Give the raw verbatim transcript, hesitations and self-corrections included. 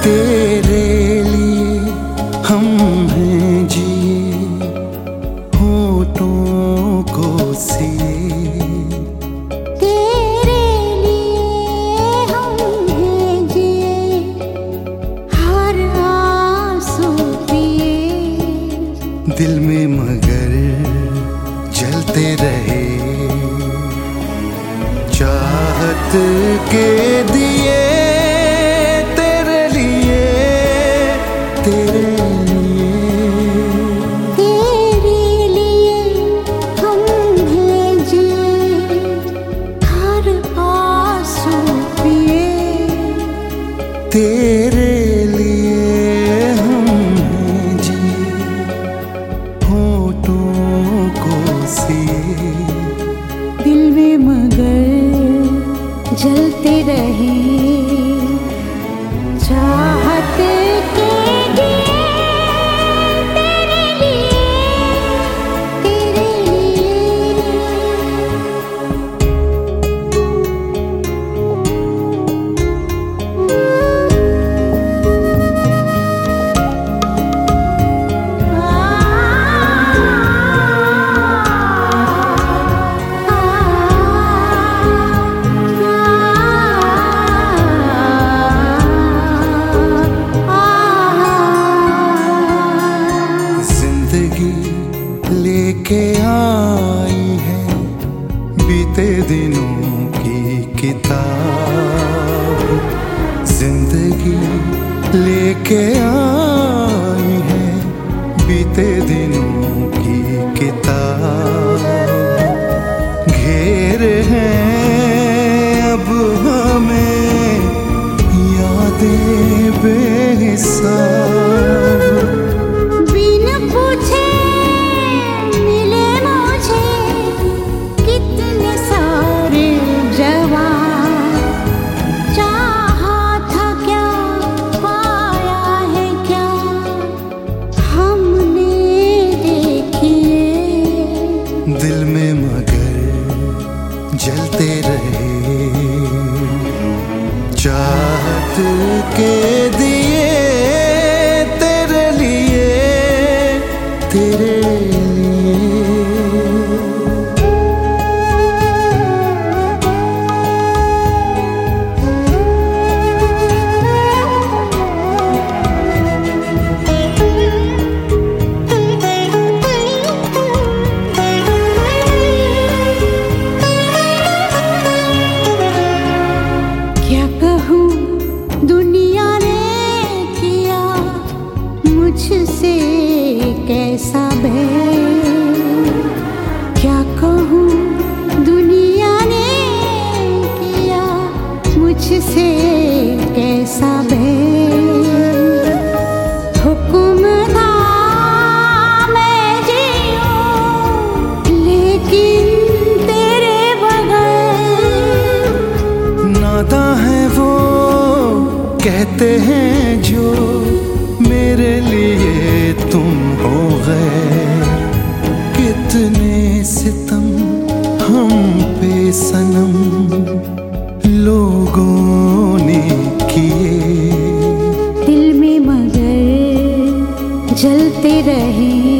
तेरे लिए हम हैं जिए, होठों को सिए। तेरे लिए हम हैं जिए, हर आंसू पिए। दिल में मगर जलते रहे चाहत के दिए, तेरे लिए तेरे लिए तेरे लिए हम हैं जिए, हर आंसू पिए। तेरे लिए हम हैं जिए, होठों को सिए। दिल में मगर जलते रहे चाहत के दिए, तेरे लिए तेरे लिए। लेके आई है बीते दिनों की किताब, जिंदगी लेके आई है बीते दिनों की किताब। घेर हैं अब हमें यादें बेहिसाब। दिल में मगर जलते रहे चाहत के दिए, तेरे लिए तेरे मुझसे कैसा बैर, क्या कहूँ दुनिया ने किया मुझसे कैसा बैर। हुक्म था मैं जीऊँ लेकिन तेरे बगैर। नाता है वो कहते हैं जो मेरे लिए तुम हो गए। कितने सितम हम पे सनम लोगों ने किए। दिल में मगर जलते रहे